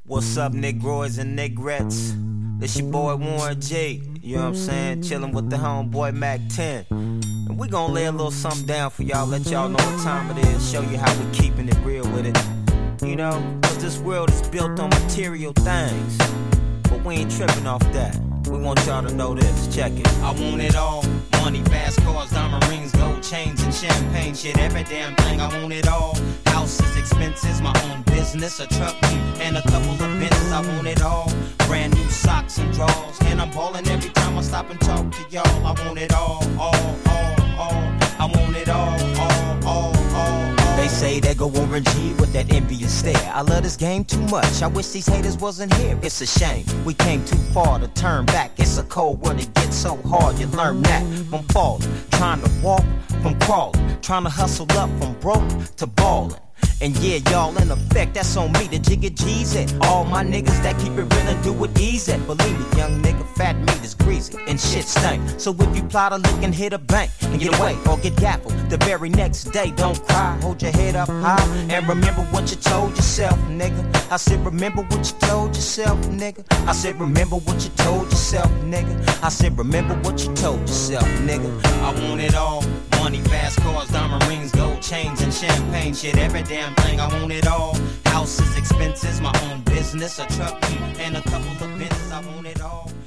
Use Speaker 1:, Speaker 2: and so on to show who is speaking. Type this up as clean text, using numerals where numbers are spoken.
Speaker 1: What's up, Negroids and Negrettes? This your boy Warren G. You know what I'm saying? Chillin' with the homeboy Mac 10. And we gon' lay a little something down for y'all, let y'all know what time it is, show you how we keepin' it real with it. You know, cause this world is built on material things, but we ain't trippin' off that. We want y'all to know this, check it. I want it all. Money, fast cars, diamond rings, gold chains, and champagne shit. Every damn thing, I want it all. Houses, expenses, my own business, a truck, and a couple of Benzes. I want it all. Brand new socks and drawers, and I'm ballin' every time I stop and talk to y'all. I want it all. I want it all. They say they go Warren G with that envious stare. I love this game too much. I wish these haters wasn't here. It's a shame we came too far to turn back. It's a cold world, it gets so hard. You learn that from falling, trying to walk from crawling, trying to hustle up from broke to ballin'. And yeah, y'all in effect, that's on me, the Jigga G's it. All my niggas that keep it real and do it easy. Believe me, young nigga, fat meat is greasy and shit stank. So if you plot a lick and hit a bank and get away or get gaffled the very next day, don't cry, hold your head up high and remember what you told yourself, nigga. I said remember what you told yourself, nigga. I said remember what you told yourself, nigga. I said remember what you told yourself, nigga. I want it all. Money, fast cars, diamond rings, gold chains, and champagne shit. Every damn thing, I want it all. Houses, expenses, my own business, a truck, and a couple of Benzes. I want it all.